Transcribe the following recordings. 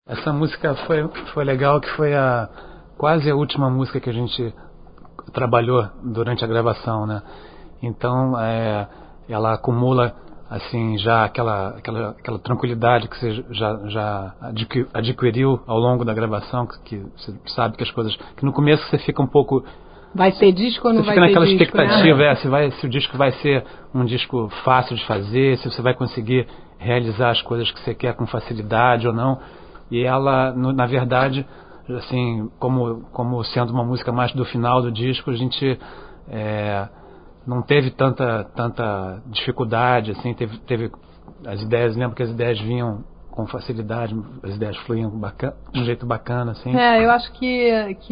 Essa música foi legal, que foi quase a última música que a gente trabalhou durante a gravação, né? Então, ela acumula assim já aquela tranquilidade que você já adquiriu ao longo da gravação, que você sabe que as coisas, que no começo você fica um pouco, vai ter disco ou não vai ter disco? Você fica naquela expectativa, né? se o disco vai ser um disco fácil de fazer, se você vai conseguir realizar as coisas que você quer com facilidade ou não. E ela, na verdade, assim, como sendo uma música mais do final do disco, a gente não teve tanta dificuldade, assim, teve as ideias, lembro que as ideias vinham com facilidade, as ideias fluíam de um jeito bacana, assim. Eu acho que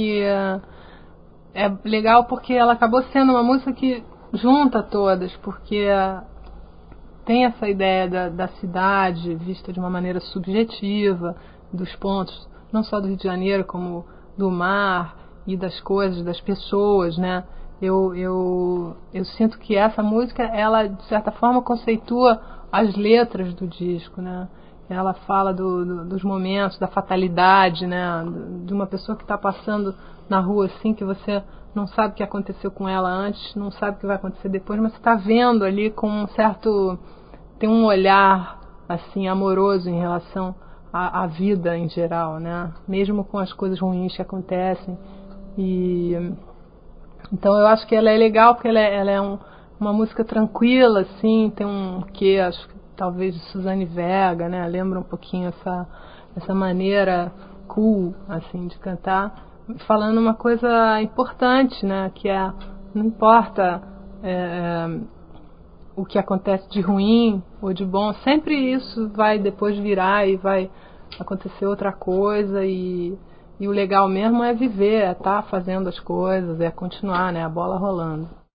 é legal porque ela acabou sendo uma música que junta todas, porque tem essa ideia da cidade vista de uma maneira subjetiva, dos pontos, não só do Rio de Janeiro, como do mar e das coisas, das pessoas, né? Eu sinto que essa música, ela de certa forma conceitua as letras do disco, né? Ela fala dos momentos, da fatalidade, né? De uma pessoa que está passando na rua assim, que você não sabe o que aconteceu com ela antes, não sabe o que vai acontecer depois, mas você está vendo ali com um certo... tem um olhar assim amoroso em relação à vida em geral, né? Mesmo com as coisas ruins que acontecem. E então eu acho que ela é legal porque ela é uma música tranquila, assim, tem um quê, acho que talvez de Suzane Vega, né? Lembra um pouquinho essa maneira cool, assim, de cantar, falando uma coisa importante, né? Que não importa o que acontece de ruim ou de bom, sempre isso vai depois virar e vai acontecer outra coisa, e o legal mesmo é viver, é estar fazendo as coisas, é continuar, né, a bola rolando.